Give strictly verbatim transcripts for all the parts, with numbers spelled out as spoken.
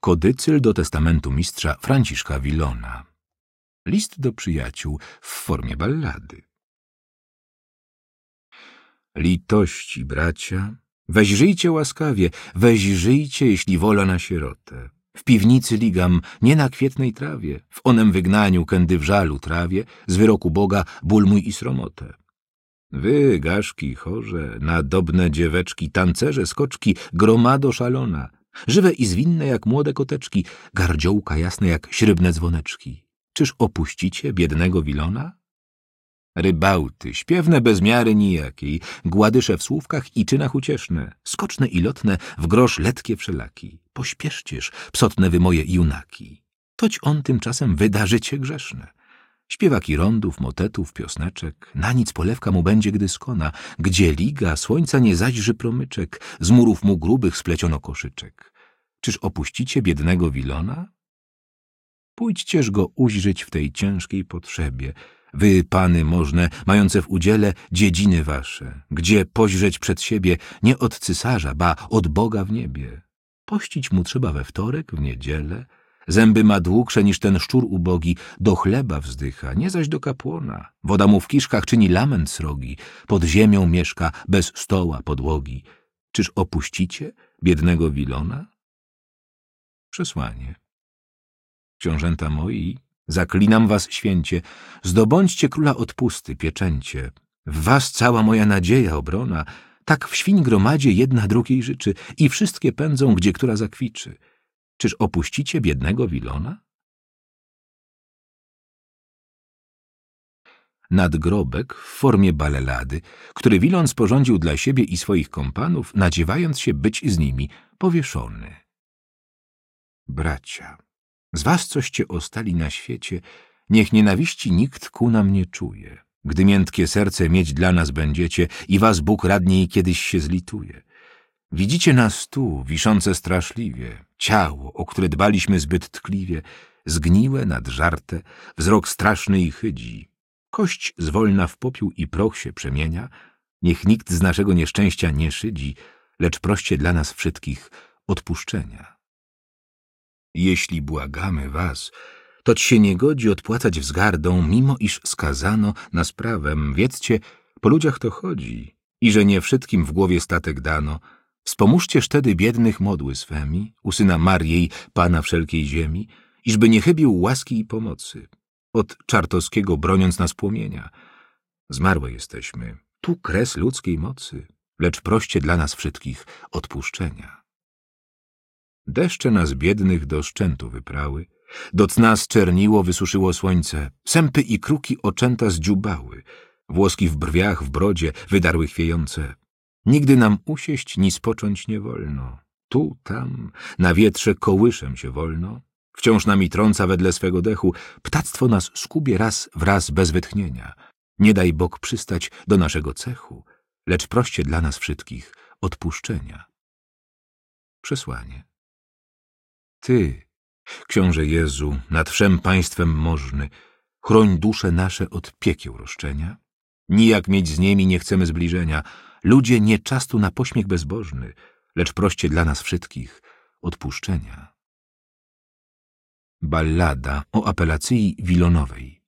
Kodycyl do testamentu mistrza Franciszka Villona. List do przyjaciół w formie ballady. Litości, bracia, weź żyjcie łaskawie, weź żyjcie, jeśli wola na sierotę. W piwnicy ligam, nie na kwietnej trawie, w onem wygnaniu, kędy w żalu trawie, z wyroku Boga ból mój i sromotę. Wy, gaszki, chorze, nadobne dzieweczki, tancerze, skoczki, gromado szalona, żywe i zwinne jak młode koteczki, gardziołka jasne jak śrybne dzwoneczki. Czyż opuścicie biednego Villona? Rybałty, śpiewne bez miary nijakiej, gładysze w słówkach i czynach ucieszne, skoczne i lotne, w grosz letkie wszelaki. Pośpieszcież, psotne wy moje junaki. Toć on tymczasem wyda życie grzeszne. Śpiewaki rondów, motetów, piosneczek, na nic polewka mu będzie, gdy skona, gdzie liga, słońca nie zaźrzy promyczek, z murów mu grubych spleciono koszyczek. Czyż opuścicie biednego Villona? Pójdźcież go ujrzeć w tej ciężkiej potrzebie, wy, pany możne, mające w udziele dziedziny wasze, gdzie poźrzeć przed siebie nie od cysarza, ba od Boga w niebie. Pościć mu trzeba we wtorek, w niedzielę, zęby ma długsze niż ten szczur ubogi, do chleba wzdycha, nie zaś do kapłona. Woda mu w kiszkach czyni lament srogi, pod ziemią mieszka, bez stoła, podłogi. Czyż opuścicie biednego Villona? Przesłanie. Książęta moi, zaklinam was święcie, zdobądźcie króla odpusty, pieczęcie. W was cała moja nadzieja, obrona, tak w świń gromadzie jedna drugiej życzy i wszystkie pędzą, gdzie która zakwiczy. Czyż opuścicie biednego Villona? Nadgrobek w formie balelady, który Villon sporządził dla siebie i swoich kompanów, nadziewając się być z nimi powieszony. Bracia, z was coście ostali na świecie, niech nienawiści nikt ku nam nie czuje. Gdy miętkie serce mieć dla nas będziecie i was Bóg radniej kiedyś się zlituje. Widzicie nas tu, wiszące straszliwie, ciało, o które dbaliśmy zbyt tkliwie, zgniłe, nadżarte, wzrok straszny i chydzi. Kość zwolna w popiół i proch się przemienia, niech nikt z naszego nieszczęścia nie szydzi, lecz proście dla nas wszystkich odpuszczenia. Jeśli błagamy was, toć się nie godzi odpłacać wzgardą, mimo iż skazano nas prawem. Wiedzcie, po ludziach to chodzi i że nie wszystkim w głowie statek dano. Wspomóżcie wtedy biednych modły swemi, u syna Mariej, Pana wszelkiej ziemi, iżby nie chybił łaski i pomocy, od czartowskiego broniąc nas płomienia. Zmarłe jesteśmy, tu kres ludzkiej mocy, lecz proście dla nas wszystkich odpuszczenia. Deszcze nas biednych do szczętu wyprały, do cna zczerniło, wysuszyło słońce, sępy i kruki oczęta zdziubały, włoski w brwiach, w brodzie wydarły chwiejące. Nigdy nam usiеść ni spocząć nie wolno. Tu, tam, na wietrze kołyszem się wolno. Wciąż nami trąca wedle swego dechu. Ptactwo nas skubie raz w raz bez wytchnienia. Nie daj Bóg przystać do naszego cechu, lecz proście dla nas wszystkich odpuszczenia. Przesłanie. Ty, książę Jezu, nad wszem państwem możny, chroń dusze nasze od piekieł roszczenia. Nijak mieć z nimi nie chcemy zbliżenia. Ludzie nie czas tu na pośmiech bezbożny, lecz proście dla nas wszystkich odpuszczenia. Ballada o apelacji Villonowej.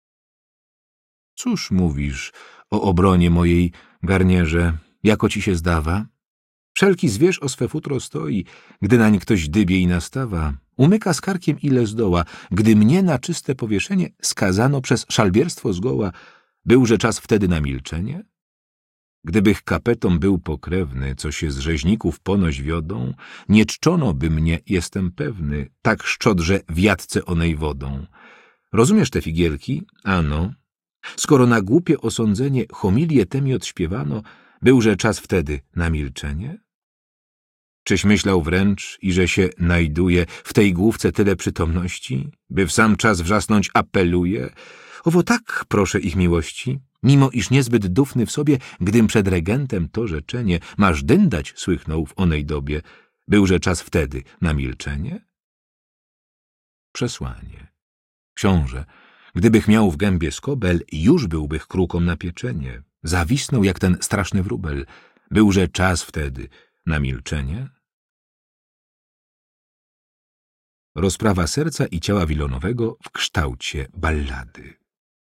Cóż mówisz o obronie mojej, garnierze, jako ci się zdawa? Wszelki zwierz o swe futro stoi, gdy nań ktoś dybie i nastawa. Umyka z karkiem ile zdoła, gdy mnie na czyste powieszenie skazano przez szalbierstwo zgoła. Byłże czas wtedy na milczenie? Gdybych kapetom był pokrewny, co się z rzeźników ponoć wiodą, nie czczono by mnie, jestem pewny, tak szczodrze w jadce onej wodą. Rozumiesz te figielki? Ano. Skoro na głupie osądzenie homilię te mi odśpiewano, byłże czas wtedy na milczenie? Czyś myślał wręcz, i że się najduje w tej główce tyle przytomności, by w sam czas wrzasnąć apeluje? Owo tak, proszę ich miłości, mimo iż niezbyt dufny w sobie, gdym przed regentem to rzeczenie masz dyndać słychnął w onej dobie, byłże czas wtedy na milczenie? Przesłanie. Książę, gdybych miał w gębie skobel, już byłbych kruką na pieczenie, zawisnął jak ten straszny wróbel, byłże czas wtedy na milczenie? Rozprawa serca i ciała Wilonowego w kształcie ballady.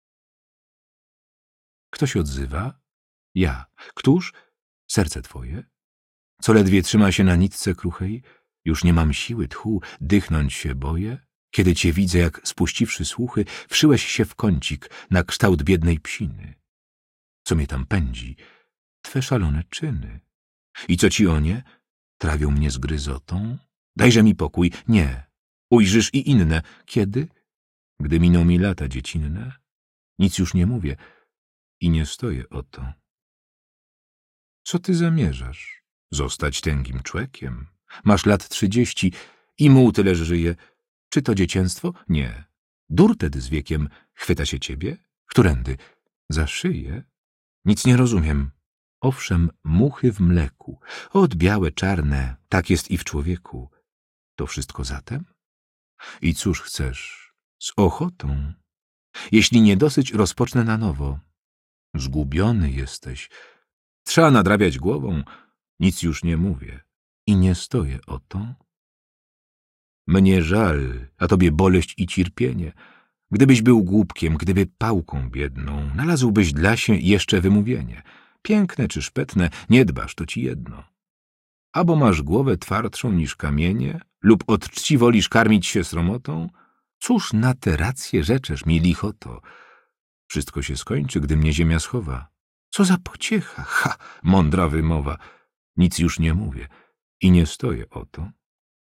Kto się odzywa? Ja. Któż? Serce twoje. Co ledwie trzyma się na nitce kruchej? Już nie mam siły tchu, dychnąć się boję. Kiedy cię widzę, jak spuściwszy słuchy, wszyłeś się w kącik na kształt biednej psiny. Co mnie tam pędzi? Twe szalone czyny. I co ci o nie? Trawią mnie zgryzotą? Dajże mi pokój. Nie. Ujrzysz i inne. Kiedy? Gdy miną mi lata dziecinne. Nic już nie mówię i nie stoję o to. Co ty zamierzasz? Zostać tęgim człekiem? Masz lat trzydzieści i muł tyle żyje. Czy to dziecięctwo? Nie. Dur tedy z wiekiem chwyta się ciebie? Którędy? Za szyję? Nic nie rozumiem. Owszem, muchy w mleku, od białe, czarne, tak jest i w człowieku. To wszystko zatem? I cóż chcesz? Z ochotą. Jeśli nie dosyć, rozpocznę na nowo. Zgubiony jesteś. Trzeba nadrabiać głową. Nic już nie mówię i nie stoję o to. Mnie żal, a tobie boleść i cierpienie. Gdybyś był głupkiem, gdyby pałką biedną, znalazłbyś dla się jeszcze wymówienie. Piękne czy szpetne, nie dbasz, to ci jedno. Albo masz głowę twardszą niż kamienie, lub od czci wolisz karmić się sromotą? Cóż na te racje rzeczesz mi, lichoto? Wszystko się skończy, gdy mnie ziemia schowa. Co za pociecha, ha, mądra wymowa. Nic już nie mówię i nie stoję o to.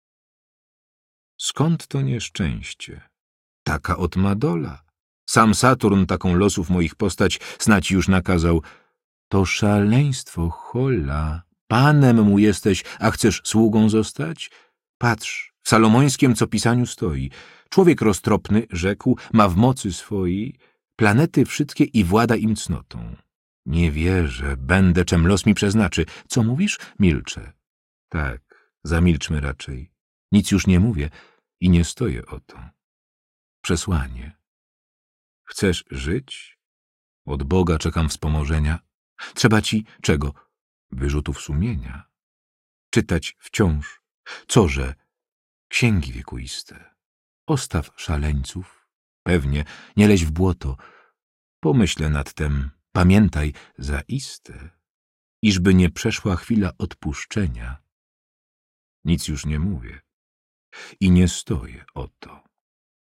Skąd to nieszczęście? Taka od ma dola. Sam Saturn taką losów moich postać snać już nakazał. To szaleństwo, hola. Panem mu jesteś, a chcesz sługą zostać? Patrz, w Salomońskiem co pisaniu stoi. Człowiek roztropny, rzekł, ma w mocy swojej planety wszystkie i włada im cnotą. Nie wierzę, będę, czem los mi przeznaczy. Co mówisz? Milczę. Tak, zamilczmy raczej. Nic już nie mówię i nie stoję o to. Przesłanie. Chcesz żyć? Od Boga czekam wspomożenia. Trzeba ci czego? Wyrzutów sumienia. Czytać wciąż. Coże? Księgi wiekuiste. Ostaw szaleńców. Pewnie, nie leź w błoto. Pomyślę nad tem. Pamiętaj zaiste, iżby nie przeszła chwila odpuszczenia. Nic już nie mówię i nie stoję o to.